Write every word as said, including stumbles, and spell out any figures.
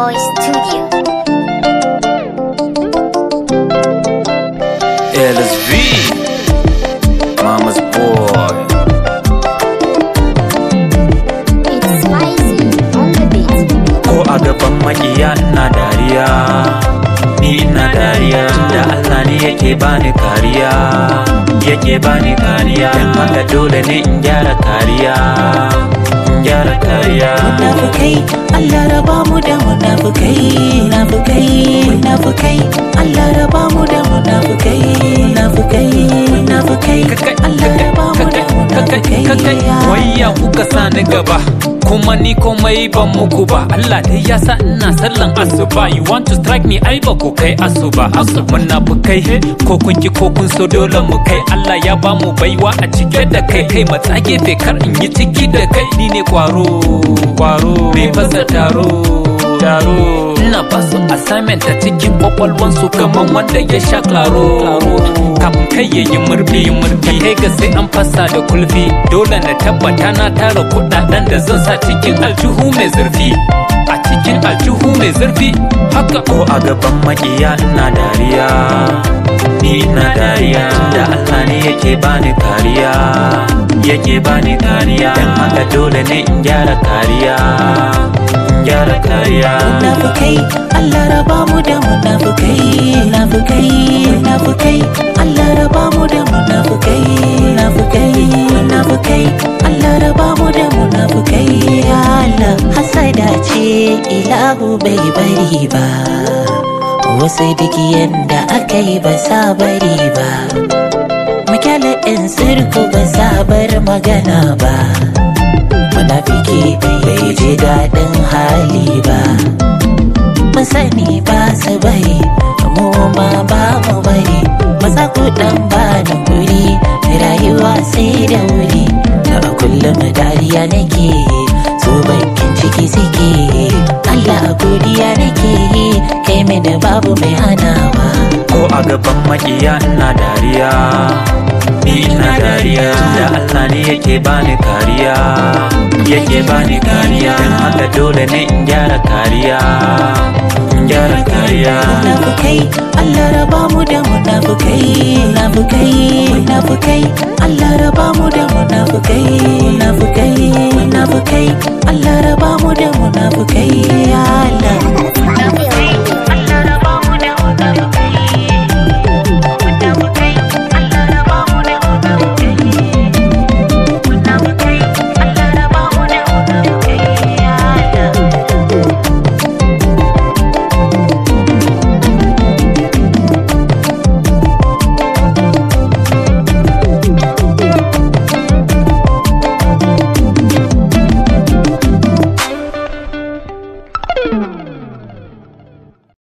Boy Studio. L S V, Mama's boy. It's spicy on the beat. Ko a gaban makiya ina dariya, ni ina dariya. Da Allah ne yake bani kariya, yake bani kariya. Dan haka dole ne in gyara kariya, in gyara kariya. Munafukai, Allah raba mu da munafukai. Munafukai, munafukai, Allah raba mu da munafukai. Munafukai, munafukai, Allah raba mu da munafukai. Wayya kuka sani gaba, kuma ni komai ban muku ba. Allah dai ya sa ina sallan asuba. You want to strike me ai ba ku kai asuba. Munafukai ko kun ki ko kun so dole mu kai. Allah ya ba mu baiwa a cike da kai. Kai matsa gefe kar in yi ciki da kai. Ni ne kwaro, kwaro, me fasa taro, taro. Ina ba su assignment a cikin kwakwalwansu kaman wanda ya sha klaro. Kafin kai ya yi murfi, murfi kai ga sai an fasa da kulfi. Dole na tabbata na tara kuɗaɗen da zan sa cikin aljihu mai zurfi. A cikin aljihu mai zurfi haka. Ko a gaban makiya ina dariya, ni ina dariya. Da Allah ne yake bani kariya, yake bani kariya. Dan haka dole ne in gyara kariya, in gyara kariya. Munafukai, Allah raba mu da munafukai. Munafukai, munafukai, Allah raba mu da munafukai. Munafukai, munafukai, Allah raba mu da munafukai. Ya Allah, hasada ce ilahu bai bari ba. Wasu duk yanda aka yi ba sa bari ba. Makyala ɗin sirku ba sa bar magana ba. Munafiki bai ji daɗin hali ba. Mun sani ba su bari, mu ma ba mu bari. Maza ku ɗan ba da wuri, rayuwa sai da wuri. A kullum dariya nake, so bakin ciki suke. Allah godiya nake, kai mini babu mai hanawa. Ko a gaban makiya ina dariya, ni ina dariya. Da Allah ne yake bani kariya, yake bani kariya. Dan haka dole ne in gyara kariya, in gyara kariya. Munafukai, Allah raba mu da munafukai. Munafukai, munafukai, Allah raba mu da munafukai. Munafukai, munafukai, Allah raba mu da munafukai. Ya Allah.